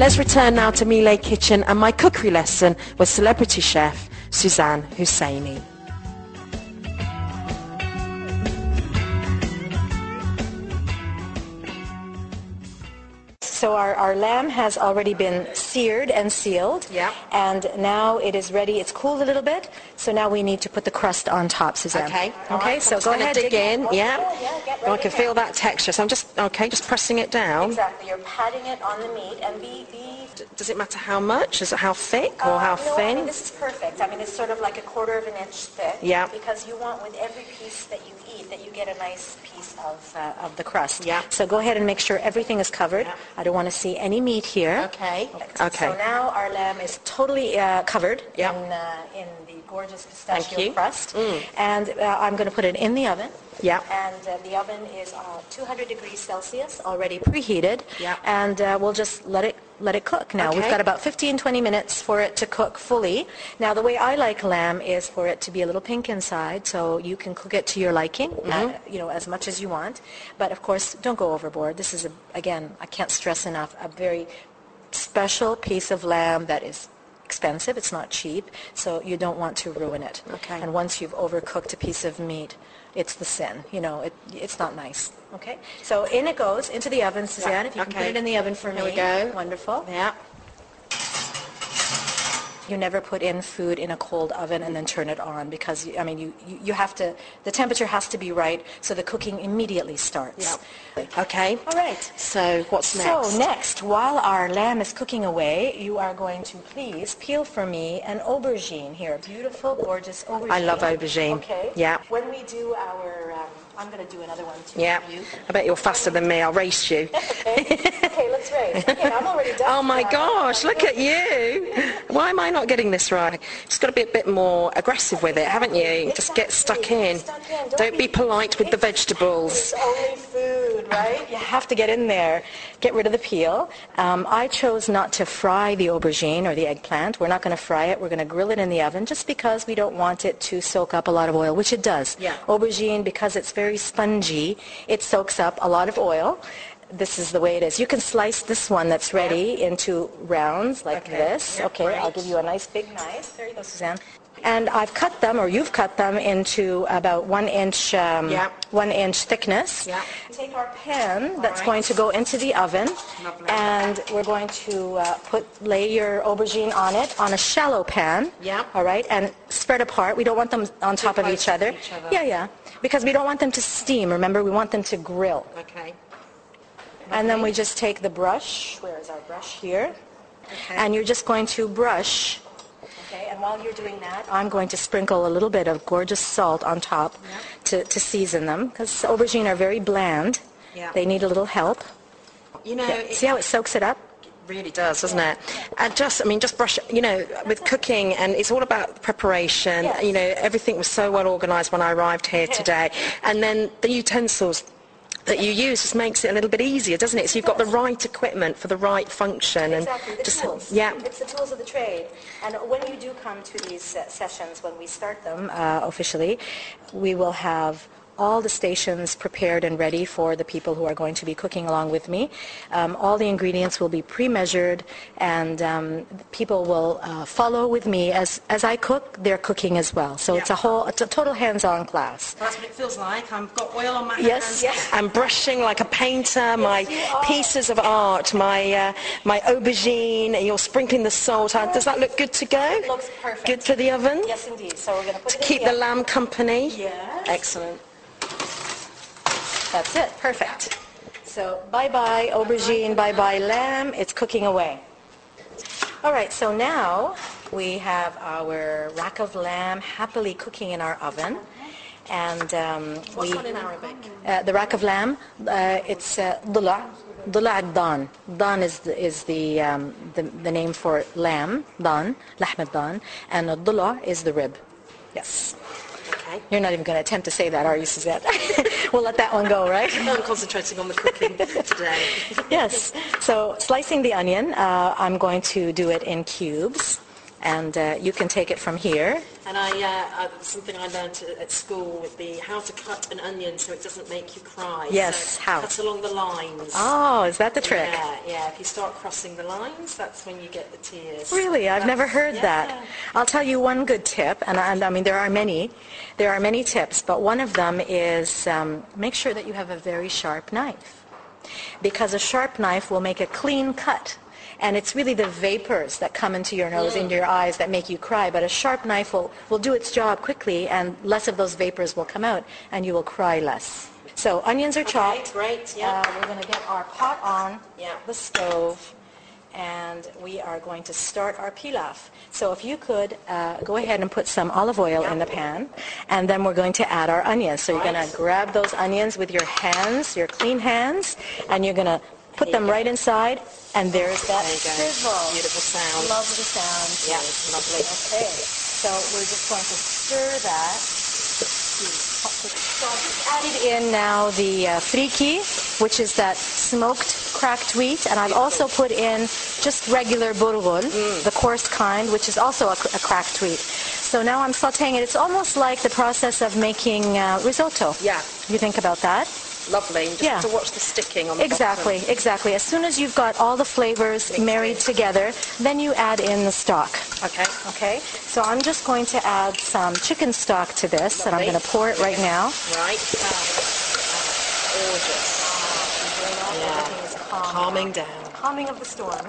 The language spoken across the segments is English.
Let's return now to Miele Kitchen and my cookery lesson with celebrity chef Suzanne Husseini. So our lamb has already been seared and sealed. Yeah. And now it is ready. It's cooled a little bit. So now we need to put the crust on top, Suzanne. Okay. Okay, so go ahead. Dig in. Yeah. Get I ready can feel that texture. So I'm just pressing it down. Exactly. You're patting it on the meat and be Does it matter how much? Is it how thick or how no, thin? I mean, this is perfect. I mean, it's sort of like a 1/4 of an inch thick. Yeah. Because you want with every piece that you eat that you get a nice piece of the crust. Yeah. So go ahead and make sure everything is covered. Yeah. I don't want to see any meat here. Okay. So now our lamb is totally covered Yeah. in the gorgeous pistachio you. crust. And I'm going to put it in the oven. Yeah. And the oven is 200 degrees Celsius, already preheated. Yeah. And we'll just let it cook. Now, we've Okay. got about 15-20 minutes for it to cook fully. Now, the way I like lamb is for it to be a little pink inside, so you can cook it to your liking, as much as you want. But, of course, don't go overboard. This is, again, I can't stress enough, a very special piece of lamb that is expensive. It's not cheap, so you don't want to ruin it. Okay. And once you've overcooked a piece of meat, it's the sin. It's not nice. Okay. So in it goes into the oven, Suzanne. If you can put it in the oven for me. Here we go. Wonderful. Yeah. You never put in food in a cold oven and then turn it on because you have to. The temperature has to be right so the cooking immediately starts. Yeah. Okay. All right. So what's next? So next, while our lamb is cooking away, you are going to please peel for me an aubergine here. Beautiful, gorgeous aubergine. I love aubergine. Okay. Yeah. When we do our, I'm going to do another one too. Yeah. You. I bet you're faster than me. I'll race you. Okay, let's race. Okay, I'm already done. Oh my gosh, look at you. Why am I not getting this right? Just got to be a bit more aggressive with it, haven't you? Just get stuck in. Don't be polite with the vegetables. It's only food, right? You have to get in there. Get rid of the peel. I chose not to fry the aubergine or the eggplant. We're not going to fry it. We're going to grill it in the oven just because we don't want it to soak up a lot of oil, which it does. Yeah. Aubergine, because it's very spongy, it soaks up a lot of oil. This is the way it is. You can slice this one that's ready into rounds like this. Yeah, okay, great. I'll give you a nice big knife. There you go, Suzanne. And I've cut them, or you've cut them, into about 1 inch, 1 inch thickness. Yeah. Take our pan that's going to go into the oven, Lovely. and we're going to lay your aubergine on it on a shallow pan. Yeah. All right, and spread apart. We don't want them on top of close each to other. each other. Yeah, because we don't want them to steam. Remember, we want them to grill. Okay. And then we just take the brush. Where is our brush? Here. Okay. And you're just going to brush. Okay, and while you're doing that, I'm going to sprinkle a little bit of gorgeous salt on top to season them, because aubergine are very bland. Yeah. They need a little help. You know, See how it soaks it up? really does, doesn't it? And just brush, with cooking, and it's all about preparation. Yes. Everything was so well organised when I arrived here today. And then the utensils that you use just makes it a little bit easier, doesn't it? So you've got the right equipment for the right function. Exactly, the tools. Yeah. It's the tools of the trade. And when you do come to these sessions, when we start them officially, we will have all the stations prepared and ready for the people who are going to be cooking along with me. All the ingredients will be pre-measured, and people will follow with me as I cook. They're cooking as well. So it's a total hands-on class. That's what it feels like. I've got oil on my hands. Yes. I'm brushing like a painter. My pieces of art, my aubergine. You're sprinkling the salt. Does that look good to go? It looks perfect. Good for the oven? Yes, indeed. So we're going to put To it in keep the lamb company? Yes. Excellent. That's it. Perfect. So bye-bye aubergine, bye-bye lamb. It's cooking away. All right, so now we have our rack of lamb happily cooking in our oven. And What's that in Arabic? the rack of lamb, it's dula' dan. Dan is the name for lamb, dan, lahm al-dan, and dula' is the rib. Yes. Okay. You're not even going to attempt to say that, are you, Suzette? We'll let that one go, right? I'm concentrating on the cooking today. Yes. So slicing the onion, I'm going to do it in cubes. And you can take it from here. And something I learned at school would be how to cut an onion so it doesn't make you cry. Yes, so how? Cut along the lines. Oh, is that the trick? Yeah. If you start crossing the lines, that's when you get the tears. Really? I've never heard that. I'll tell you one good tip, and I mean there are many. There are many tips, but one of them is make sure that you have a very sharp knife, because a sharp knife will make a clean cut. And it's really the vapors that come into your nose, into your eyes, that make you cry. But a sharp knife will do its job quickly, and less of those vapors will come out, and you will cry less. So onions are chopped. Great, yeah. We're going to get our pot on the stove, and we are going to start our pilaf. So if you could go ahead and put some olive oil in the pan, and then we're going to add our onions. So you're going to grab those onions with your hands, your clean hands, and you're going to put them right inside, and there's that sizzle. Beautiful sound. Lovely sound. Yeah, lovely. Okay, so we're just going to stir that. So I've just added in now the friki, which is that smoked cracked wheat, and I've also put in just regular burgol, the coarse kind, which is also a cracked wheat. So now I'm sautéing it. It's almost like the process of making risotto. Yeah. You think about that? Lovely. And just have to watch the sticking on the Exactly. bottom. As soon as you've got all the flavors married together, then you add in the stock. Okay. So I'm just going to add some chicken stock to this, and I'm going to pour it right now. Right. Gorgeous. Everything is calming down. Calming of the storm.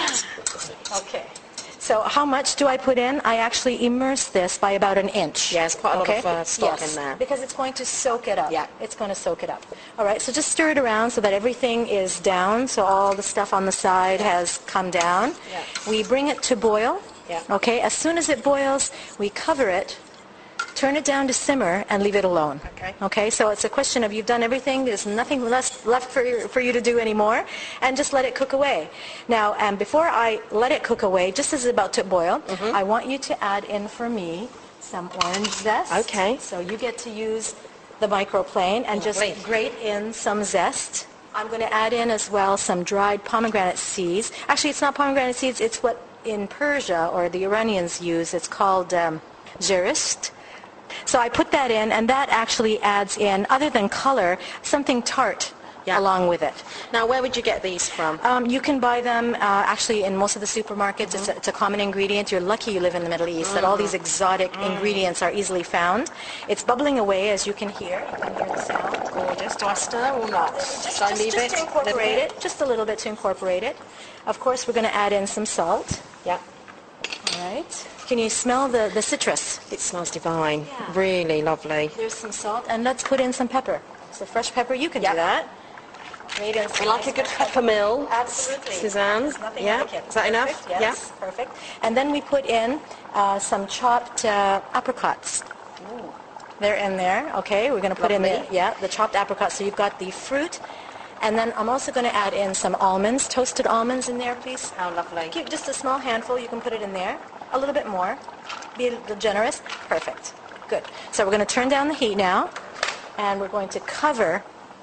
Okay. So how much do I put in? I actually immerse this by about an inch. Yeah, it's quite a lot of stock in there. Because it's going to soak it up. Yeah. It's going to soak it up. All right, so just stir it around so that everything is down, so all the stuff on the side has come down. Yeah. We bring it to boil. Yeah. Okay, as soon as it boils, we cover it, turn it down to simmer, and leave it alone. Okay, so it's a question of you've done everything, there's nothing left for you to do anymore, and just let it cook away. Now, before I let it cook away, just as it's about to boil, I want you to add in for me some orange zest. Okay. So you get to use the microplane and just grate in some zest. I'm going to add in as well some dried pomegranate seeds. Actually, it's not pomegranate seeds, it's what in Persia, or the Iranians use, it's called jerist. So I put that in, and that actually adds in, other than color, something tart along with it. Now, where would you get these from? You can buy them actually in most of the supermarkets. It's a common ingredient. You're lucky you live in the Middle East, that all these exotic ingredients are easily found. It's bubbling away, as you can hear. You can hear the sound. Gorgeous. Do I stir or not? Just to incorporate it, just a little bit to incorporate it. Of course, we're going to add in some salt. Yeah. All right. Can you smell the citrus? It smells divine. Yeah. Really lovely. There's some salt, and let's put in some pepper. So fresh pepper, you can do that. We like a good pepper mill. Absolutely. Suzanne. Nothing Yeah. like it. Is that enough? Perfect, yes. Perfect. And then we put in some chopped apricots. Ooh. They're in there. Okay. We're going to put in Lovely. the chopped apricots. So you've got the fruit. And then I'm also going to add in some almonds, toasted almonds in there, please. How lovely. Just a small handful. You can put it in there. A little bit more. Be a little generous. Perfect. Good. So we're going to turn down the heat now, and we're going to cover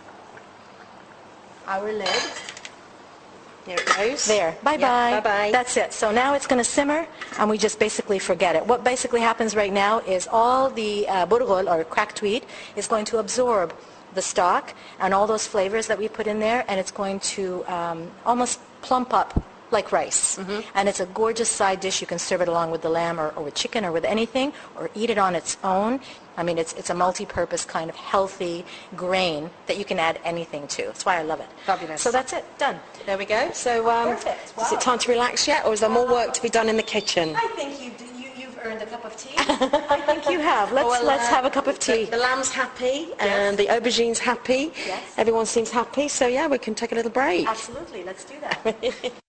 our lid. There it goes. There. Bye-bye. Yeah, bye-bye. That's it. So now it's going to simmer, and we just basically forget it. What basically happens right now is all the burgol, or cracked wheat, is going to absorb the stock and all those flavors that we put in there, and it's going to almost plump up like rice. And it's a gorgeous side dish. You can serve it along with the lamb or with chicken or with anything, or eat it on its own. I mean, it's a multi-purpose kind of healthy grain that you can add anything to. That's why I love it. Fabulous. So that's it. Done. There we go. So Perfect. is Wow. it time to relax yet, or is there more work to be done in the kitchen? I think you've earned a cup of tea. I think you have. Let's have a cup of tea. The lamb's happy, and the aubergine's happy. Yes. Everyone seems happy. So yeah, we can take a little break. Absolutely. Let's do that.